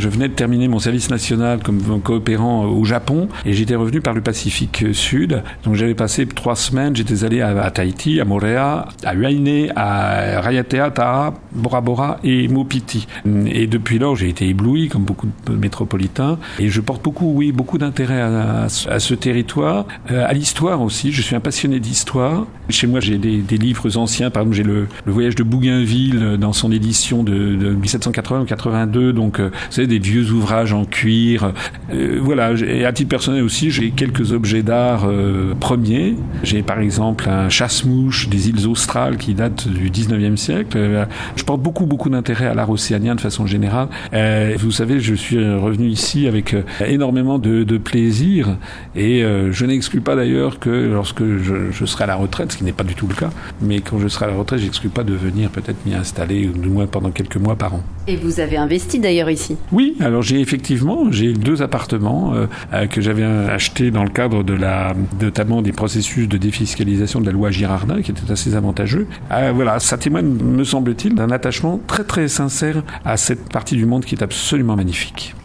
Je venais de terminer mon service national comme coopérant au Japon et j'étais revenu par le Pacifique Sud. Donc j'avais passé 3 semaines, j'étais allé à Tahiti, à Moorea, à Huaïné, à Raiatea, Taha, Bora Bora et Maupiti. Et depuis lors, j'ai été ébloui, comme beaucoup de métropolitains. Et je porte beaucoup d'intérêt à ce territoire, à l'histoire aussi. Je suis un passionné d'histoire. Chez moi, j'ai des livres anciens. Par exemple, j'ai le voyage de Bougainville dans son édition de 1780 ou 82. Donc, vous savez, des vieux ouvrages en cuir. Voilà. Et à titre personnel aussi, j'ai quelques objets d'art premiers. J'ai par exemple un chasse-mouche des îles Australes qui date du 19e siècle. Je porte beaucoup d'intérêt à l'art océanien de façon générale. Vous savez, je suis revenu ici avec énormément de plaisir et je n'exclus pas d'ailleurs que lorsque je serai à la retraite, ce qui n'est pas du tout le cas, mais quand je serai à la retraite, j'exclus pas de venir peut-être m'y installer, du moins pendant quelques mois par an. Et vous avez investi d'ailleurs ici? Oui, alors j'ai 2 appartements que j'avais achetés dans le cadre notamment des processus de défiscalisation de la loi Girardin, qui était assez avantageux. Voilà, ça témoigne, me semble-t-il, d'un attachement très très sincère à cette partie du monde qui est absolument magnifique.